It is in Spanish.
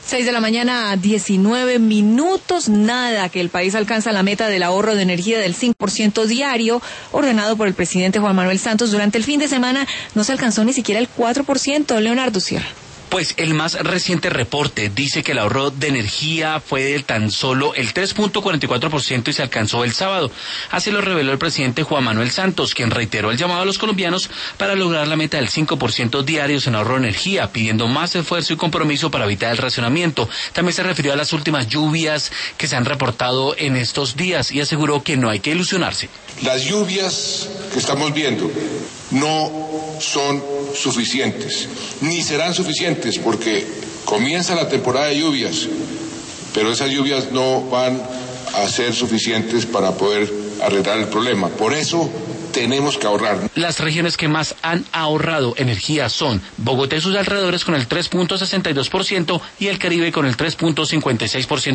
6 de la mañana, 19 minutos, nada que el país alcanza la meta del ahorro de energía del 5% diario, ordenado por el presidente Juan Manuel Santos. Durante el fin de semana no se alcanzó ni siquiera el 4%. Leonardo Sierra. Pues el más reciente reporte dice que el ahorro de energía fue de tan solo el 3.44% y se alcanzó el sábado. Así lo reveló el presidente Juan Manuel Santos, quien reiteró el llamado a los colombianos para lograr la meta del 5% diarios en ahorro de energía, pidiendo más esfuerzo y compromiso para evitar el racionamiento. También se refirió a las últimas lluvias que se han reportado en estos días y aseguró que no hay que ilusionarse. Las lluvias que estamos viendo no son suficientes, ni serán suficientes, porque comienza la temporada de lluvias, pero esas lluvias no van a ser suficientes para poder arreglar el problema. Por eso tenemos que ahorrar. Las regiones que más han ahorrado energía son Bogotá y sus alrededores con el 3.62% y el Caribe con el 3.56%.